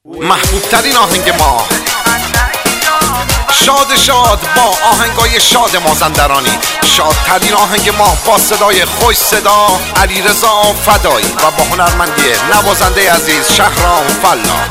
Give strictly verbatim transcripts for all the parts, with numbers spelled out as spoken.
محبوب ترین آهنگ ما، شاد شاد با آهنگای شاد مازندرانی، شادترین آهنگ ما با صدای خوش صدا علیرضا فدایی و با هنرمندی نوازنده عزیز شهرام فلا.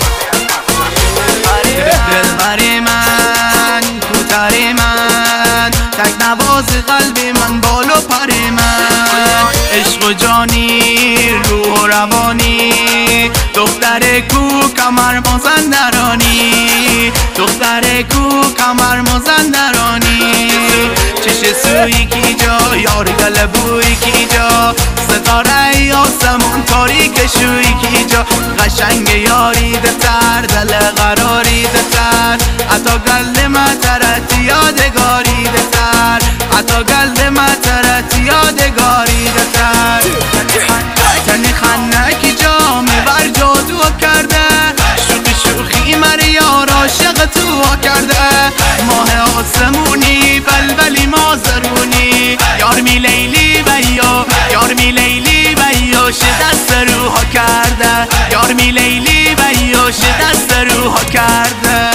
دلبر من، کوتر من، تک نواز قلب من، بال و پر من، عشق و جانی، روح و روانی، دختر کو کمر مازندرانی، دختر کو کمر مازندرانی، چش سوی کی جا، یار گل بوی کی جا، ستاره آسمون تاریک شوی کی جا، قشنگ یاری دتر، دل قراری دتر، حتی گل مترت یادگاری دتر، حتی گل مترت یادگاری دتر، تنی خنکی جامه بر جادو کرده، شوخی شوخی مر یار عاشق تو کرده، ماه آسمونی بلبلی مازرونی، یار می لیلی بیا، یار می لیلی بیا، ش دست روها کرده، یار می لیلی بیا، ش دست روها کرده.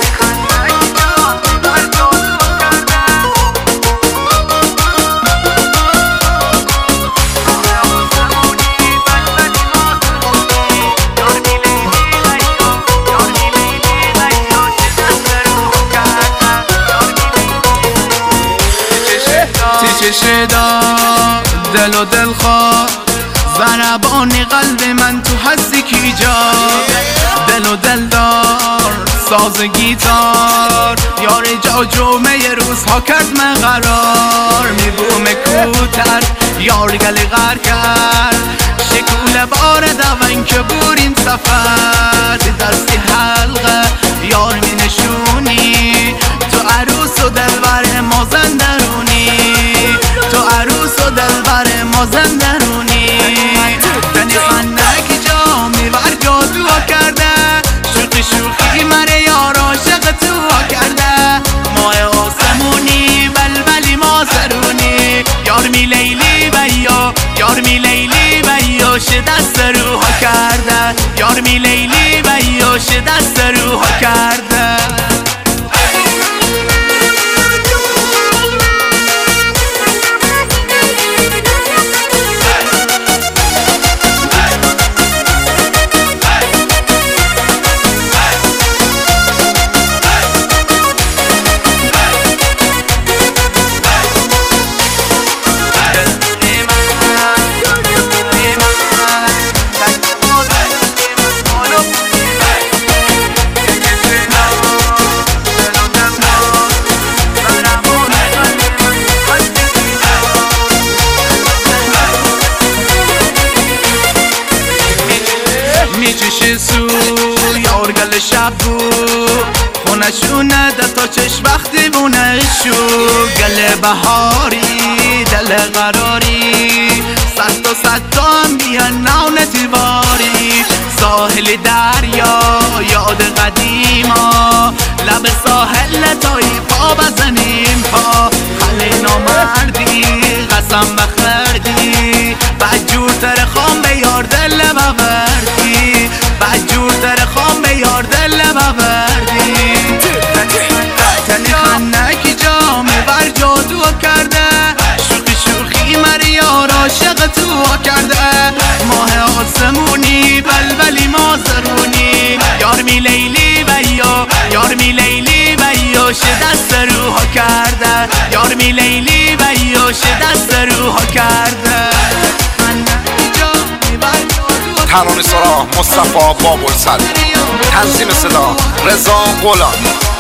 چشدا دل و دل خواه، ضربان قلب من تو هستی کی جا، دل و دل دار ساز گیتار، یار جا جمعه روزها کرد من قرار، میبوم کوتر یار گل غر کرد، شکول بار دوان که بوریم سفر، دستی حلقه یار می نشونی، تو عروس و دلبر مازندرونی، تو عروس و دلبر مازندرونی، تنی خندکی جامی بر جادو کرده، شوخی شوخی مر یار عاشق تو کرده، ماه آسمونی بلبلی مازرونی، یار می لیلی بیا، یار می لیلی بیا، ش دست روها کرده، یار می لیلی بیا، ش دست روها کرده. میچشه سو یار گل شب بو، خونشونه ده تا چش وقتی بونشو، گل بهاری دل قراری، صد تا صد تا هم بیان نونتی باری، ساحل دریا یاد قدیما، لب ساحل تایی پا بزنیم پا، خلی نامردی قسم بخردی، بدجورتر خام به یار دل ببردی، بدجورتر خام به یار دل ببردی، تنی خنکی جامه بر جادو کرده، شوخی شوخی مر یار عاشق تو کرده، ماه آسمونی بلبلی مازرونی، یار می لیلی بیا، یار می لیلی بیا، ش دست روها کرده، یار می لیلی بیا، ش دست روها کرده. ترانه سرا مصطفی بابلسر، تنظیم صدا رضا غلامی.